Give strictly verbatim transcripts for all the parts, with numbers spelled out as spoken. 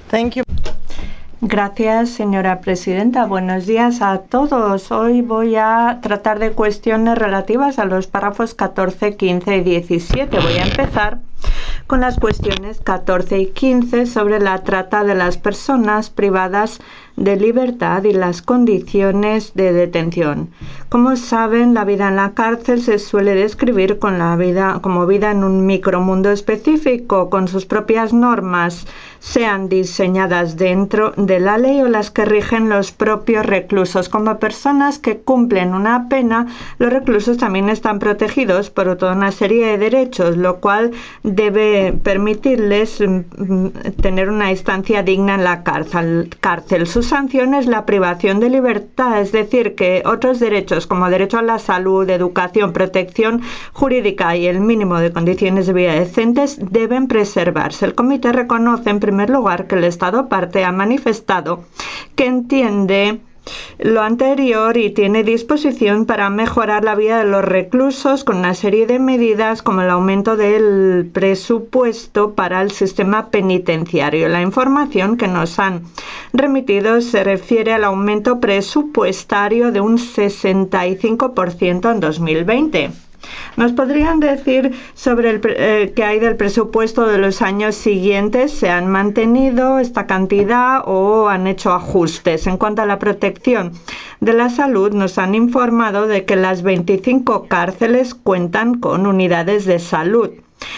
Thank you. Gracias, señora presidenta. Buenos días a todos. Hoy voy a tratar de cuestiones relativas a los párrafos catorce, quince y diecisiete. Voy a empezar con las cuestiones catorce y quince sobre la trata de las personas privadas de libertad y las condiciones de detención. Como saben, la vida en la cárcel se suele describir con la vida, como vida en un micromundo específico, con sus propias normas, sean diseñadas dentro de la ley o las que rigen los propios reclusos. Como personas que cumplen una pena, los reclusos también están protegidos por toda una serie de derechos, lo cual debe permitirles tener una estancia digna en la cárcel. cárcel. Su sanción es la privación de libertad, es decir, que otros derechos como derecho a la salud, educación, protección jurídica y el mínimo de condiciones de vida decentes deben preservarse. El comité reconoce en primer lugar que el Estado parte ha manifestado que entiende lo anterior y tiene disposición para mejorar la vida de los reclusos con una serie de medidas como el aumento del presupuesto para el sistema penitenciario. La información que nos han remitido se refiere al aumento presupuestario de un sesenta y cinco por ciento en dos mil veinte. ¿Nos podrían decir sobre el eh, qué hay del presupuesto de los años siguientes? ¿Se han mantenido esta cantidad o han hecho ajustes? En cuanto a la protección de la salud, nos han informado de que las veinticinco cárceles cuentan con unidades de salud.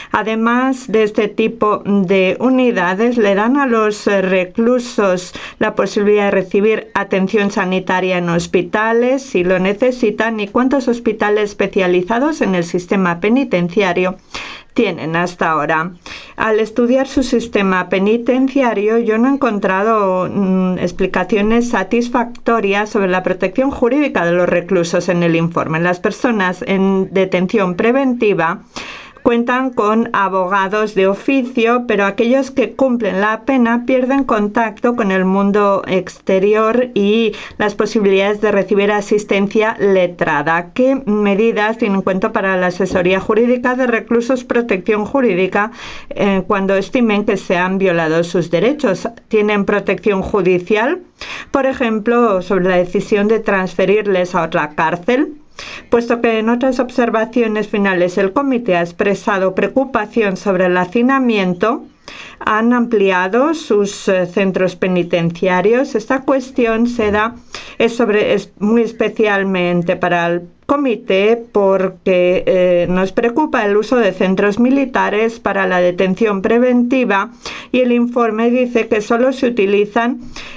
Además de este tipo de unidades, le dan a los reclusos la posibilidad de recibir atención sanitaria en hospitales si lo necesitan y cuántos hospitales especializados en el sistema penitenciario tienen hasta ahora. Al estudiar su sistema penitenciario, yo no he encontrado mmm, explicaciones satisfactorias sobre la protección jurídica de los reclusos en el informe. Las personas en detención preventiva cuentan con abogados de oficio, pero aquellos que cumplen la pena pierden contacto con el mundo exterior y las posibilidades de recibir asistencia letrada. ¿Qué medidas tienen en cuenta para la asesoría jurídica de reclusos, protección jurídica eh, cuando estimen que se han violado sus derechos? ¿Tienen protección judicial? Por ejemplo, sobre la decisión de transferirles a otra cárcel. Puesto que en otras observaciones finales el comité ha expresado preocupación sobre el hacinamiento, han ampliado sus eh, centros penitenciarios. Esta cuestión se da es sobre es muy especialmente para el comité porque eh, nos preocupa el uso de centros militares para la detención preventiva y el informe dice que solo se utilizan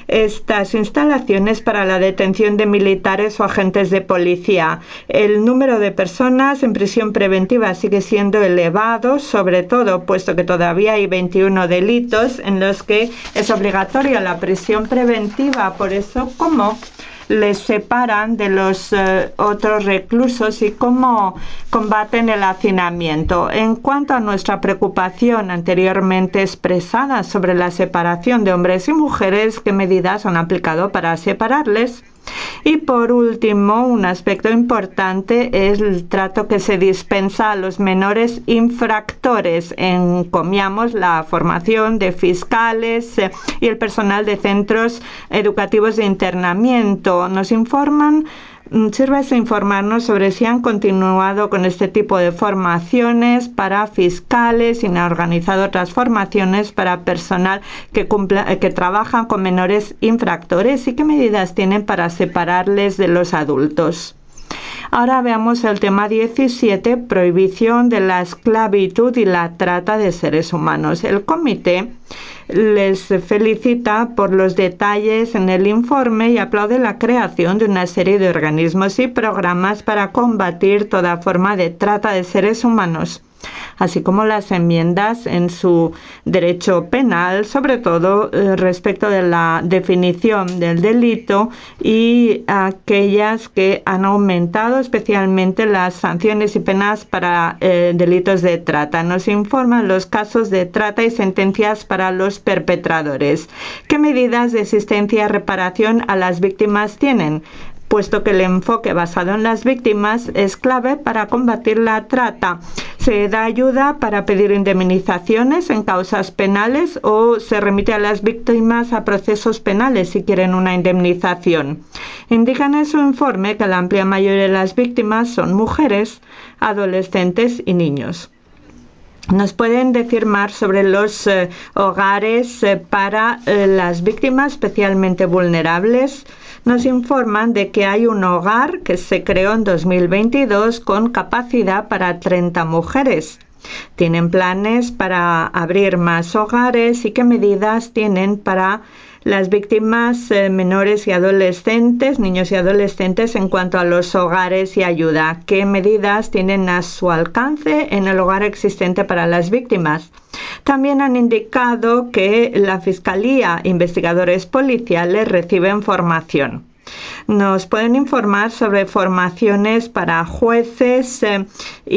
estas instalaciones para la detención de militares o agentes de policía. El número de personas en prisión preventiva sigue siendo elevado, sobre todo puesto que todavía hay veintiuno delitos en los que es obligatoria la prisión preventiva. Por eso, ¿cómo les separan de los uh, otros reclusos y cómo combaten el hacinamiento? En cuanto a nuestra preocupación anteriormente expresada sobre la separación de hombres y mujeres, ¿qué medidas han aplicado para separarles? Y por último, un aspecto importante es el trato que se dispensa a los menores infractores. Encomiamos la formación de fiscales eh, y el personal de centros educativos de internamiento. Nos informan Sírvase informarnos sobre si han continuado con este tipo de formaciones para fiscales y han organizado otras formaciones para personal que, cumpla, que trabaja con menores infractores y qué medidas tienen para separarles de los adultos. Ahora veamos el tema diecisiete, prohibición de la esclavitud y la trata de seres humanos. El comité les felicita por los detalles en el informe y aplaude la creación de una serie de organismos y programas para combatir toda forma de trata de seres humanos, así como las enmiendas en su derecho penal, sobre todo eh, respecto de la definición del delito y aquellas que han aumentado especialmente las sanciones y penas para eh, delitos de trata. Nos informan los casos de trata y sentencias para los perpetradores. ¿Qué medidas de asistencia y reparación a las víctimas tienen? puesto que el enfoque basado en las víctimas es clave para combatir la trata. Se da ayuda para pedir indemnizaciones en causas penales o se remite a las víctimas a procesos penales si quieren una indemnización. Indican en su informe que la amplia mayoría de las víctimas son mujeres, adolescentes y niños. ¿Nos pueden decir más sobre los eh, hogares eh, para eh, las víctimas especialmente vulnerables? Nos informan de que hay un hogar que se creó en dos mil veintidós con capacidad para treinta mujeres. ¿Tienen planes para abrir más hogares y qué medidas tienen para las víctimas eh, menores y adolescentes, niños y adolescentes, en cuanto a los hogares y ayuda? ¿Qué medidas tienen a su alcance en el hogar existente para las víctimas? También han indicado que la Fiscalía e investigadores policiales reciben formación. ¿Nos pueden informar sobre formaciones para jueces eh,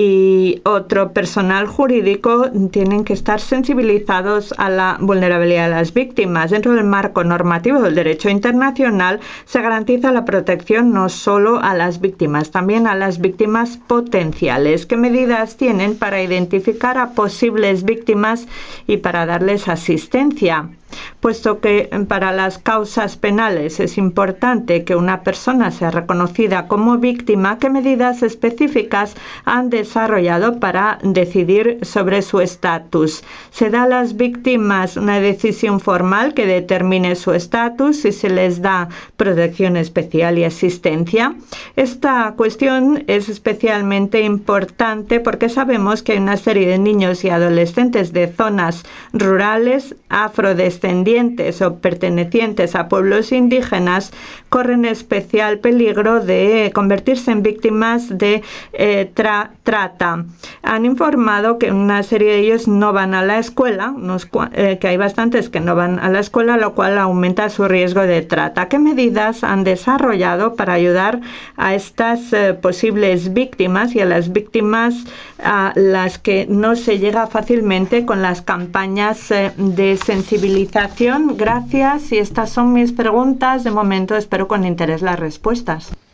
y otro personal jurídico? Tienen que estar sensibilizados a la vulnerabilidad de las víctimas. Dentro del marco normativo del derecho internacional se garantiza la protección no solo a las víctimas, también a las víctimas potenciales. ¿Qué medidas tienen para identificar a posibles víctimas y para darles asistencia? Puesto que para las causas penales es importante que una persona sea reconocida como víctima, ¿qué medidas específicas han desarrollado para decidir sobre su estatus? ¿Se da a las víctimas una decisión formal que determine su estatus y se les da protección especial y asistencia? Esta cuestión es especialmente importante porque sabemos que hay una serie de niños y adolescentes de zonas rurales, afrodescendientes o pertenecientes a pueblos indígenas corren especial peligro de convertirse en víctimas de eh, tra trata. Han informado que una serie de ellos no van a la escuela, unos, eh, que hay bastantes que no van a la escuela, lo cual aumenta su riesgo de trata. ¿Qué medidas han desarrollado para ayudar a estas eh, posibles víctimas y a las víctimas a las que no se llega fácilmente con las campañas eh, de sensibilización? Gracias, y estas son mis preguntas. De momento espero con interés las respuestas.